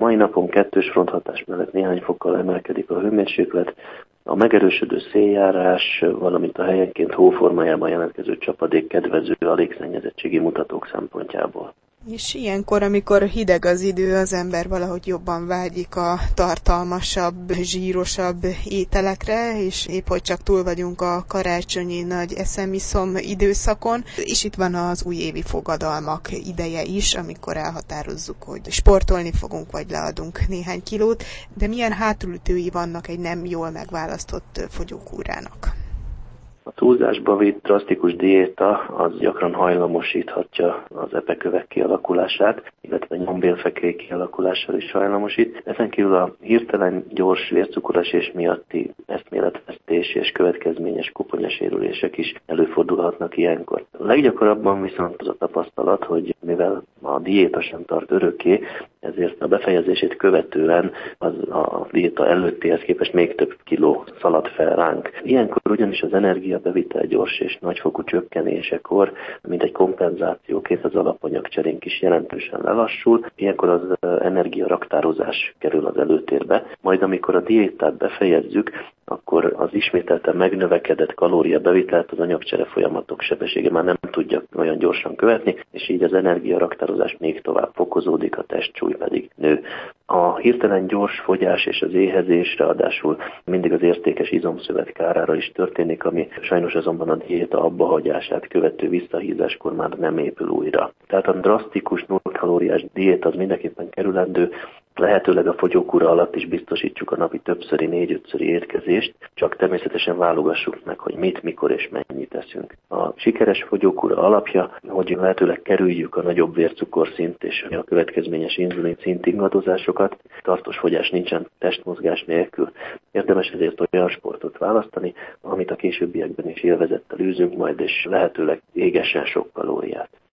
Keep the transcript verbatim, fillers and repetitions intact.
mai napon kettős fronthatás mellett néhány fokkal emelkedik a hőmérséklet, a megerősödő széljárás, valamint a helyenként hóformájában jelentkező csapadék kedvező a légszennyezettségi mutatók szempontjából. És ilyenkor, amikor hideg az idő, az ember valahogy jobban vágyik a tartalmasabb, zsírosabb ételekre, és épp hogy csak túl vagyunk a karácsonyi nagy eszemiszom időszakon, és itt van az újévi fogadalmak ideje is, amikor elhatározzuk, hogy sportolni fogunk, vagy leadunk néhány kilót, de milyen hátulütői vannak egy nem jól megválasztott fogyókúrának? A túlzásba vitt drasztikus diéta az gyakran hajlamosíthatja az epekövek kialakulását, illetve nyombélfekély kialakulással is hajlamosít. Ezen kívül a hirtelen gyors vércukoresés miatti eszméletvesztés és következményes koponyasérülések is előfordulhatnak ilyenkor. A leggyakorabban viszont az a tapasztalat, hogy mivel a diéta sem tart örökké, ezért a befejezését követően az a diéta előttihez képest még több kiló szalad fel ránk. Ilyenkor ugyanis az energiabevitel gyors és nagyfokú csökkenésekor, mint egy kompenzációként az alapanyagcserénk is jelentősen lelassul, ilyenkor az energiaraktározás kerül az előtérbe, majd amikor a diétát befejezzük, akkor az ismételten megnövekedett kalóriabevitelt az anyagcsere folyamatok sebessége már nem tudja olyan gyorsan követni, és így az energiaraktározás még tovább fokozódik, a testsúly pedig nő. A hirtelen gyors fogyás és az éhezés ráadásul mindig az értékes izomszövet kárára is történik, ami sajnos azonban a diéta abbahagyását követő visszahízáskor már nem épül újra. Tehát a drasztikus nullkalóriás diéta az mindenképpen kerülendő, lehetőleg a fogyókúra alatt is biztosítsuk a napi többszöri, négy-ötszöri étkezést, csak természetesen válogassuk meg, hogy mit, mikor és mennyit teszünk. A sikeres fogyókúra alapja, hogy lehetőleg kerüljük a nagyobb vércukorszint és a következményes inzulin szint ingadozásokat, tartós fogyás nincsen testmozgás nélkül. Érdemes ezért olyan sportot választani, amit a későbbiekben is élvezettel űzünk majd, és lehetőleg égesen sok kalóriát.